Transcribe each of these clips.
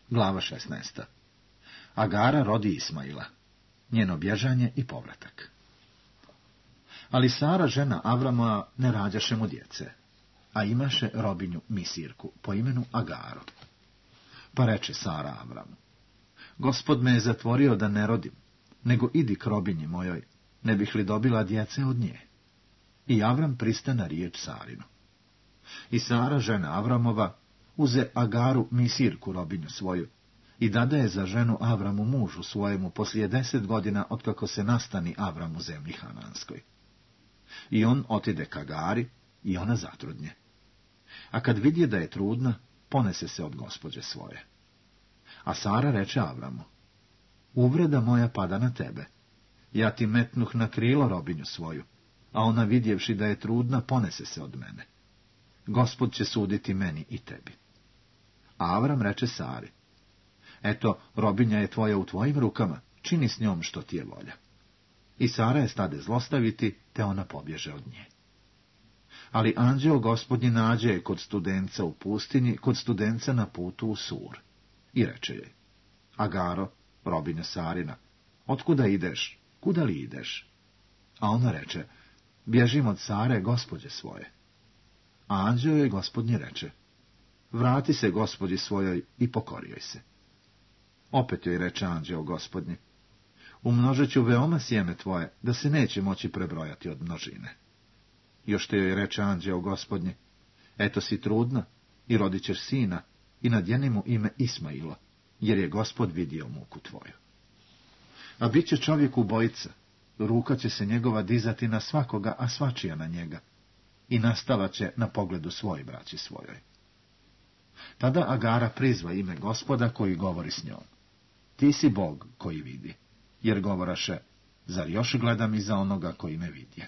Glava 16. Agara rodi Ismaila. Njeno bježanje i povratak. Ali Sara, žena Avrama, ne rađaše mu djece, a imaše robinju Misirku po imenu Agaru. Pa reče Sara Avramu: Gospod me je zatvorio da ne rodim, nego idi k robinji mojoj, ne bih li dobila djece od nje. I Avram prista na riječ Sarinu. I Sara, žena Avramova, uze Agaru Misirku robinju svoju i dade je za ženu Avramu mužu svojemu poslije 10 godina otkako se nastani Avram u zemlji Hananskoj. I on otide k Agari i ona zatrudnje. A kad vidje da je trudna, ponese se od gospođe svoje. A Sara reče Avramu: Uvreda moja pada na tebe. Ja ti metnuh na krilo robinju svoju, a ona vidjevši da je trudna, ponese se od mene. Gospod će suditi meni i tebi. A Avram reče Sari: Eto, robinja je tvoja u tvojim rukama, čini s njom što ti je volja. I Sara je stade zlostaviti, te ona pobježe od nje. Ali anđeo Gospodnji nađe je kod studenca u pustinji, kod studenca na putu u Sur. I reče joj: Agaro, robinja Sarina, otkuda ideš, kuda li ideš? A ona reče: Bježim od Sare, gospođe svoje. A anđeo joj Gospodnji reče: Vrati se gospođi svojoj i pokori joj se. Opet joj reče anđeo Gospodnji: Umnožit ću veoma sjeme tvoje, da se neće moći prebrojati od množine. Još te joj reče anđeo Gospodnji: Eto si trudna i rodit ćeš sina i nadjeni mu ime Ismailo, jer je Gospod vidio muku tvoju. A bit će čovjek ubojica, ruka će se njegova dizati na svakoga, a svačija na njega, i nastava će na pogledu svoj braći svojoj. Tada Agara prizva ime Gospoda koji govori s njom: Ti si Bog koji vidi, jer govoraše: Zar još gledam iza onoga koji me vidje?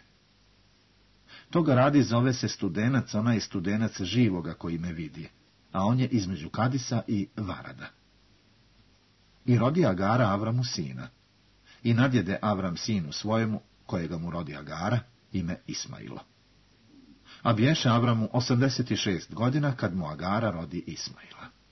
Toga radi zove se studenac, onaj studenac živoga koji me vidi, a on je između Kadisa i Varada. I rodi Agara Avramu sina, i nadjede Avram sinu svojemu, kojega mu rodi Agara, ime Ismailo. A bješe Avramu 86 godina kad mu Agara rodi Ismaila.